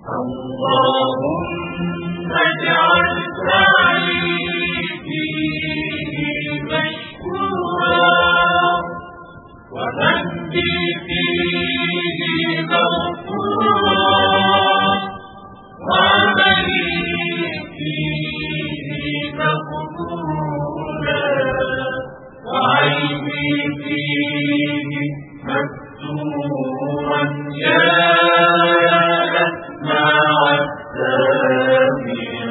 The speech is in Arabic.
اللهم اجعل سعي فيه مشكورا ومجدي فيه مغفورا وعملي فيه مقبولا وعيبي فيه مستورا يا أسمع السامعين.